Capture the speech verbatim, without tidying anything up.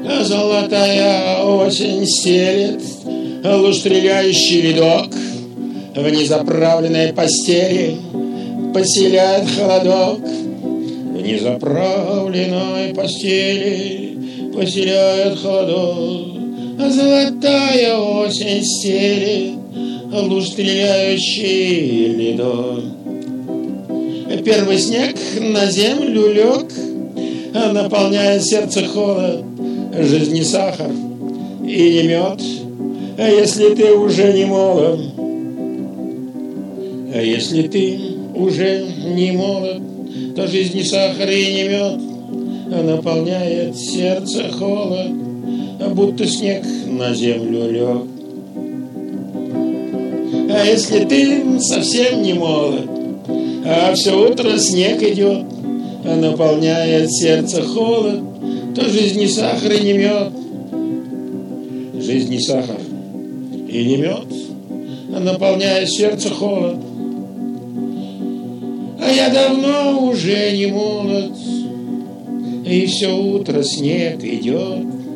Золотая осень стелет луж стреляющий рядок, в незаправленной постели поселяет холодок. В незаправленной постели поселяет холодок. Золотая осень стелет луж стреляющий ледок. Первый снег на землю лег, наполняет сердце холод, жизни сахар и не мед. А если ты уже не молод, а если ты уже не молод, то жизни сахар и не мед, наполняет сердце холод, будто снег на землю лег. А если ты совсем не молод, а все утро снег идет, наполняет сердце холод, то жизни сахар и не мед. Жизнь не сахар и не мед, наполняет сердце холод. А я давно уже не молод, и все утро снег идет,